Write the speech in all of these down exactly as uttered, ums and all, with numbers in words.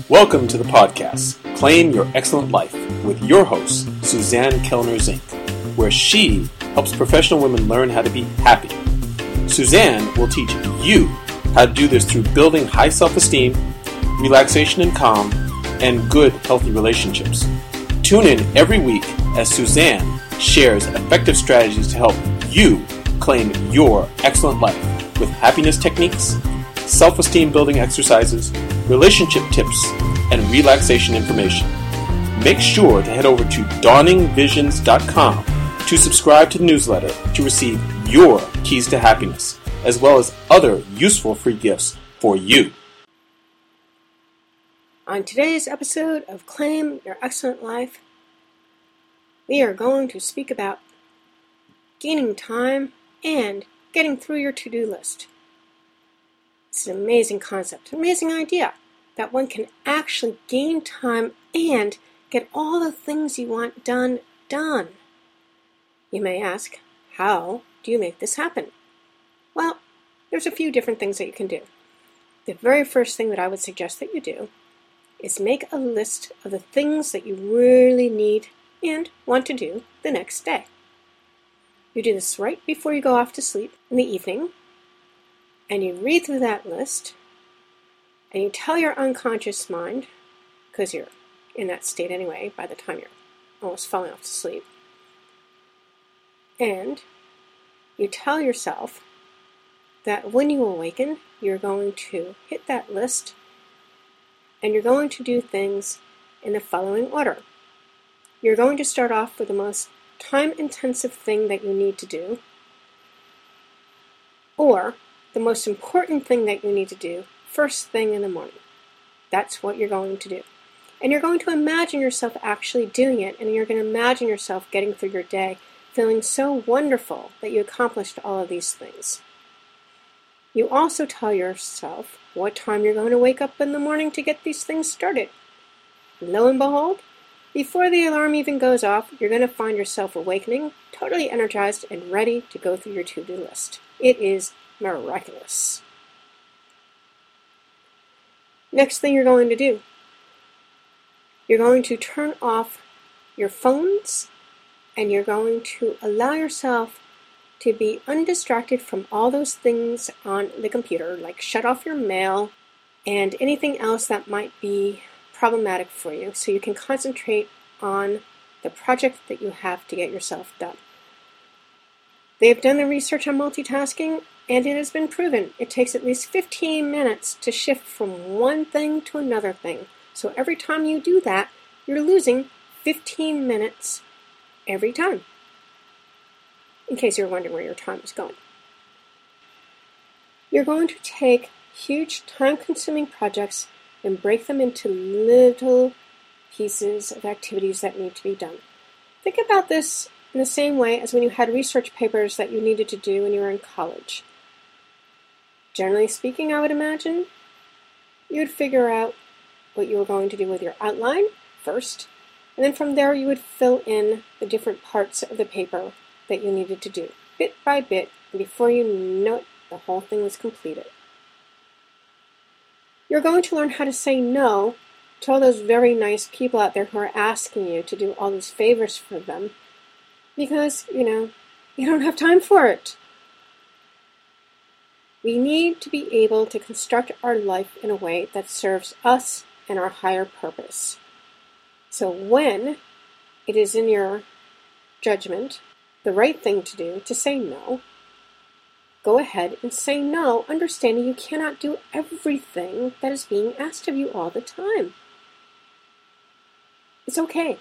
Welcome to the podcast, Claim Your Excellent Life, with your host, Suzanne Kellner Zink, where she helps professional women learn how to be happy. Suzanne will teach you how to do this through building high self-esteem, relaxation and calm, and good, healthy relationships. Tune in every week as Suzanne shares effective strategies to help you claim your excellent life with happiness techniques, self-esteem building exercises, relationship tips, and relaxation information. Make sure to head over to dawning visions dot com to subscribe to the newsletter to receive your keys to happiness, as well as other useful free gifts for you. On today's episode of Claim Your Excellent Life, we are going to speak about gaining time and getting through your to-do list. It's an amazing concept, an amazing idea that one can actually gain time and get all the things you want done, done. You may ask, how do you make this happen? Well, there's a few different things that you can do. The very first thing that I would suggest that you do is make a list of the things that you really need and want to do the next day. You do this right before you go off to sleep in the evening, and you read through that list, and you tell your unconscious mind, because you're in that state anyway by the time you're almost falling off to sleep, and you tell yourself that when you awaken, you're going to hit that list, and you're going to do things in the following order. You're going to start off with the most time-intensive thing that you need to do, or the most important thing that you need to do first thing in the morning. That's what you're going to do. And you're going to imagine yourself actually doing it, and you're going to imagine yourself getting through your day feeling so wonderful that you accomplished all of these things. You also tell yourself what time you're going to wake up in the morning to get these things started. Lo and behold, before the alarm even goes off, you're going to find yourself awakening, totally energized and ready to go through your to-do list. It is miraculous. Next thing you're going to do, you're going to turn off your phones, and you're going to allow yourself to be undistracted from all those things on the computer, like shut off your mail and anything else that might be problematic for you, so you can concentrate on the project that you have to get yourself done. They have done the research on multitasking, and it has been proven it takes at least fifteen minutes to shift from one thing to another thing. So every time you do that, you're losing fifteen minutes every time, in case you're wondering where your time is going. You're going to take huge time-consuming projects and break them into little pieces of activities that need to be done. Think about this in the same way as when you had research papers that you needed to do when you were in college. Generally speaking, I would imagine, you would figure out what you were going to do with your outline first, and then from there you would fill in the different parts of the paper that you needed to do, bit by bit, and before you know it, the whole thing was completed. You're going to learn how to say no to all those very nice people out there who are asking you to do all these favors for them, because, you know, you don't have time for it. We need to be able to construct our life in a way that serves us and our higher purpose. So when it is in your judgment the right thing to do to say no, go ahead and say no, understanding you cannot do everything that is being asked of you all the time. It's okay.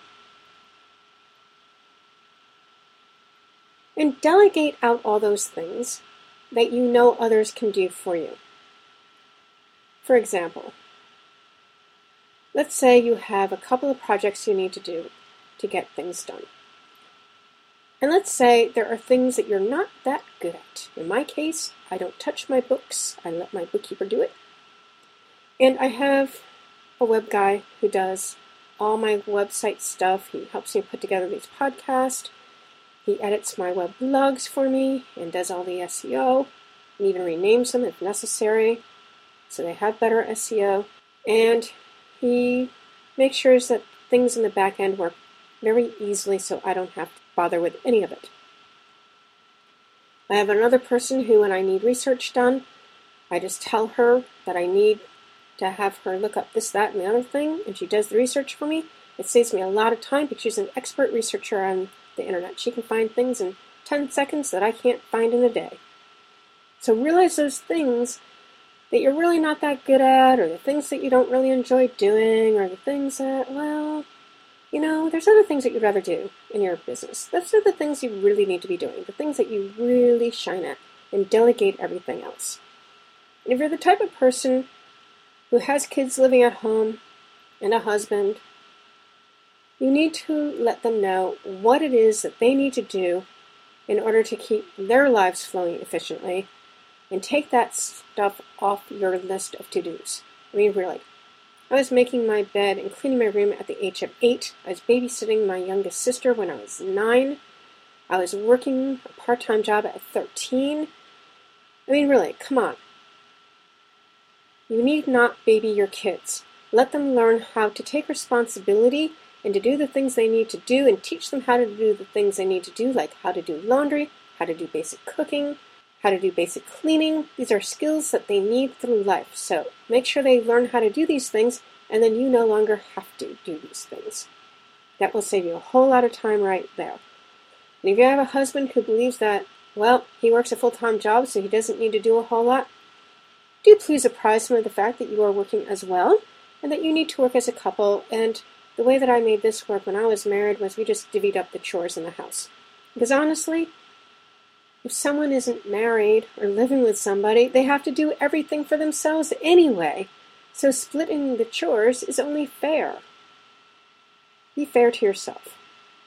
And delegate out all those things that you know others can do for you. For example, let's say you have a couple of projects you need to do to get things done. And let's say there are things that you're not that good at. In my case, I don't touch my books. I let my bookkeeper do it. And I have a web guy who does all my website stuff. He helps me put together these podcasts. He edits my web blogs for me and does all the S E O and even renames them if necessary so they have better S E O. And he he makes sure that things in the back end work very easily so I don't have to bother with any of it. I have another person who, when I need research done, I just tell her that I need to have her look up this, that, and the other thing, and she does the research for me. It saves me a lot of time because she's an expert researcher on the internet. She can find things in ten seconds that I can't find in a day. So realize those things that you're really not that good at, or the things that you don't really enjoy doing, or the things that, well, you know, there's other things that you'd rather do in your business. Those are the things you really need to be doing, the things that you really shine at, and delegate everything else. And if you're the type of person who has kids living at home and a husband, you need to let them know what it is that they need to do in order to keep their lives flowing efficiently, and take that stuff off your list of to-dos. I mean, really. I was making my bed and cleaning my room at the age of eight. I was babysitting my youngest sister when I was nine. I was working a part-time job at thirteen. I mean, really, come on. You need not baby your kids. Let them learn how to take responsibility and to do the things they need to do, and teach them how to do the things they need to do, like how to do laundry, how to do basic cooking, how to do basic cleaning. These are skills that they need through life. So make sure they learn how to do these things, and then you no longer have to do these things. That will save you a whole lot of time right there. And if you have a husband who believes that, well, he works a full-time job, so he doesn't need to do a whole lot, do please apprise him of the fact that you are working as well, and that you need to work as a couple. And the way that I made this work when I was married was we just divvied up the chores in the house. Because honestly, if someone isn't married or living with somebody, they have to do everything for themselves anyway. So splitting the chores is only fair. Be fair to yourself.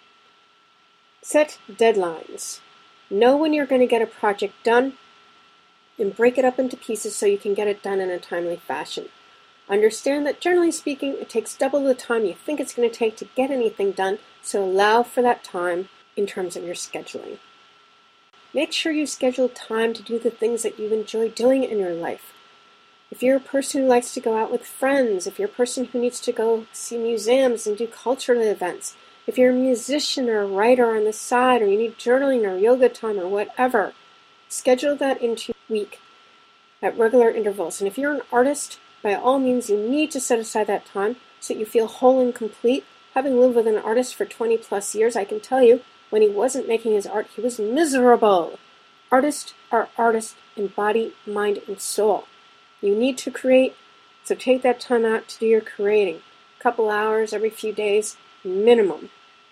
Set deadlines. Know when you're going to get a project done, and break it up into pieces so you can get it done in a timely fashion. Understand that generally speaking, it takes double the time you think it's going to take to get anything done, so allow for that time in terms of your scheduling. Make sure you schedule time to do the things that you enjoy doing in your life. If you're a person who likes to go out with friends, if you're a person who needs to go see museums and do cultural events, if you're a musician or a writer on the side, or you need journaling or yoga time or whatever, schedule that into your week at regular intervals. And if you're an artist, by all means, you need to set aside that time so that you feel whole and complete. Having lived with an artist for twenty plus years, I can tell you, when he wasn't making his art, he was miserable. Artists are artists in body, mind, and soul. You need to create, so take that time out to do your creating. A couple hours every few days, minimum.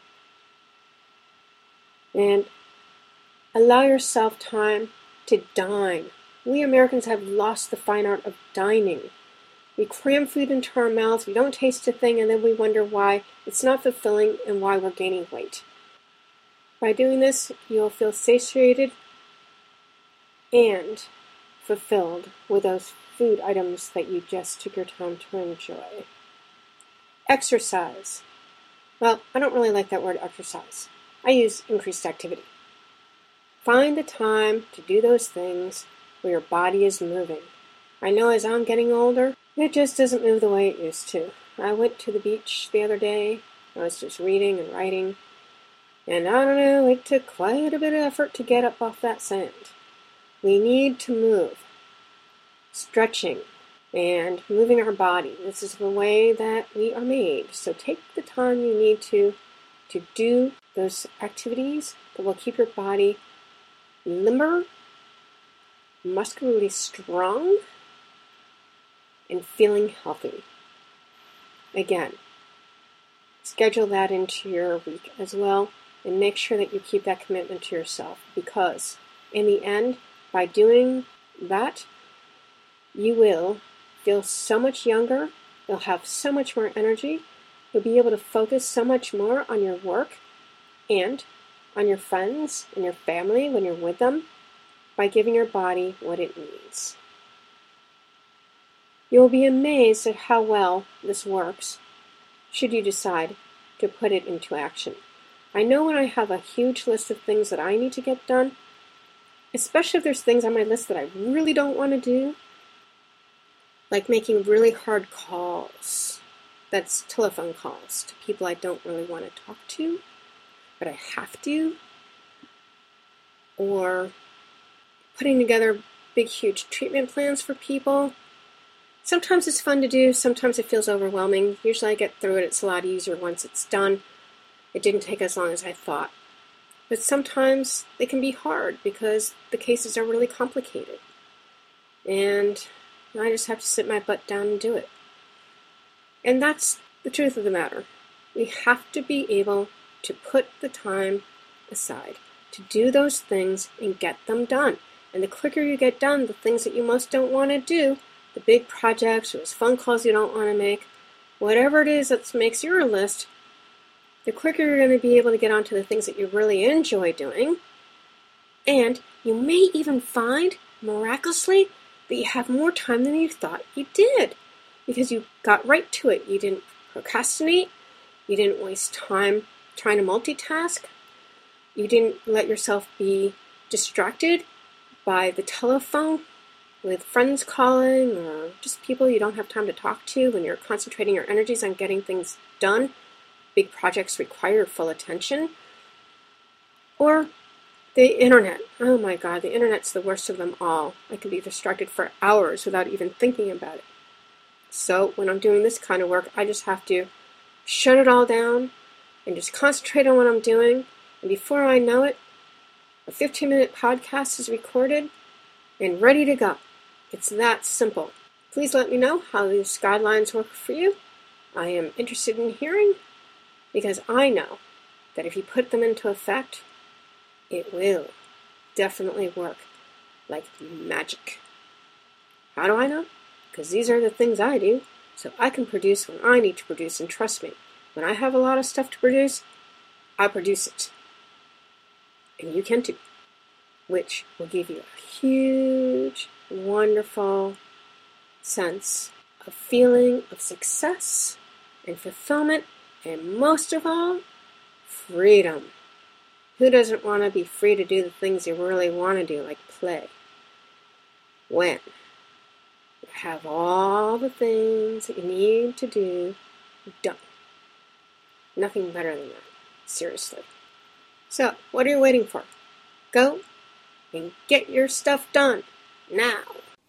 And allow yourself time to dine. We Americans have lost the fine art of dining. We cram food into our mouths, we don't taste a thing, and then we wonder why it's not fulfilling and why we're gaining weight. By doing this, you'll feel satiated and fulfilled with those food items that you just took your time to enjoy. Exercise. Well, I don't really like that word exercise. I use increased activity. Find the time to do those things where your body is moving. I know as I'm getting older, it just doesn't move the way it used to. I went to the beach the other day. I was just reading and writing. And I don't know, it took quite a bit of effort to get up off that sand. We need to move. Stretching and moving our body. This is the way that we are made. So take the time you need to to do those activities that will keep your body limber, muscularly strong, and feeling healthy. Again, schedule that into your week as well, and make sure that you keep that commitment to yourself, because in the end, by doing that, you will feel so much younger, you'll have so much more energy, you'll be able to focus so much more on your work and on your friends and your family when you're with them, by giving your body what it needs. You will be amazed at how well this works, should you decide to put it into action. I know when I have a huge list of things that I need to get done, especially if there's things on my list that I really don't want to do, like making really hard calls, That's telephone calls to people I don't really want to talk to, but I have to. Or putting together big, huge treatment plans for people. Sometimes it's fun to do, sometimes it feels overwhelming. Usually I get through it, it's a lot easier once it's done. It didn't take as long as I thought. But sometimes they can be hard because the cases are really complicated. And I just have to sit my butt down and do it. And that's the truth of the matter. We have to be able to put the time aside to do those things and get them done. And the quicker you get done, the things that you most don't want to do, the big projects or those phone calls you don't want to make, whatever it is that makes your list, the quicker you're going to be able to get onto the things that you really enjoy doing. And you may even find, miraculously, that you have more time than you thought you did. Because you got right to it. You didn't procrastinate. You didn't waste time trying to multitask. You didn't let yourself be distracted by the telephone with friends calling or just people you don't have time to talk to when you're concentrating your energies on getting things done. Big projects require full attention. Or the internet. Oh my God, the internet's the worst of them all. I can be distracted for hours without even thinking about it. So when I'm doing this kind of work, I just have to shut it all down and just concentrate on what I'm doing. And before I know it, a fifteen-minute podcast is recorded and ready to go. It's that simple. Please let me know how these guidelines work for you. I am interested in hearing because I know that if you put them into effect, it will definitely work like magic. How do I know? Because these are the things I do, so I can produce when I need to produce, and trust me, when I have a lot of stuff to produce, I produce it. And you can too, which will give you a huge, wonderful sense of feeling of success and fulfillment, and most of all, freedom. Who doesn't want to be free to do the things you really want to do, like play? When you have all the things that you need to do done. Nothing better than that, seriously. So, what are you waiting for? Go and get your stuff done now.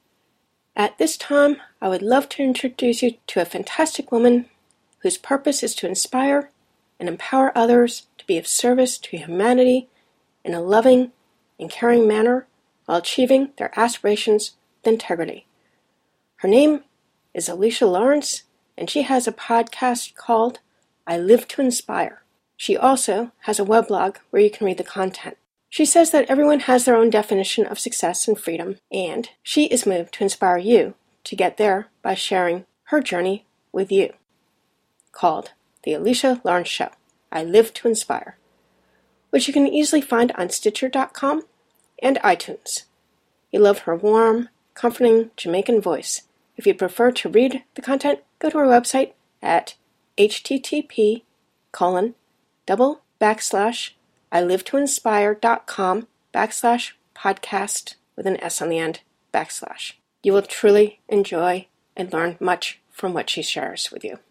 At this time, I would love to introduce you to a fantastic woman whose purpose is to inspire and empower others to be of service to humanity in a loving and caring manner while achieving their aspirations with integrity. Her name is Alicia Lawrence, and she has a podcast called I Live to Inspire. She also has a weblog where you can read the content. She says that everyone has their own definition of success and freedom, and she is moved to inspire you to get there by sharing her journey with you. Called The Alicia Lawrence Show, I Live to Inspire, which you can easily find on Stitcher dot com and iTunes. You love her warm, comforting Jamaican voice. If you'd prefer to read the content, go to our website at http colon double backslash I live to inspire dot com backslash podcast with an S on the end backslash. You will truly enjoy and learn much from what she shares with you.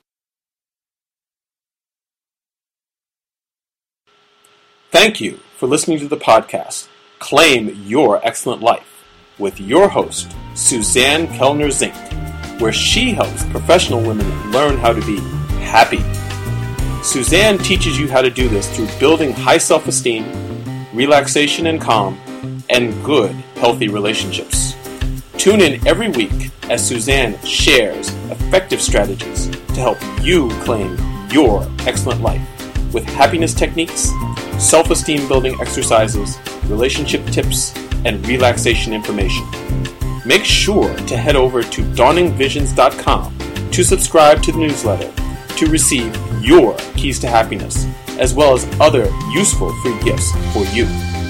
Thank you for listening to the podcast, Claim Your Excellent Life, with your host, Suzanne Kellner Zink, where she helps professional women learn how to be happy. Suzanne teaches you how to do this through building high self-esteem, relaxation and calm, and good, healthy relationships. Tune in every week as Suzanne shares effective strategies to help you claim your excellent life with happiness techniques, self-esteem building exercises, relationship tips, and relaxation information. Make sure to head over to dawning visions dot com to subscribe to the newsletter to receive your keys to happiness, as well as other useful free gifts for you.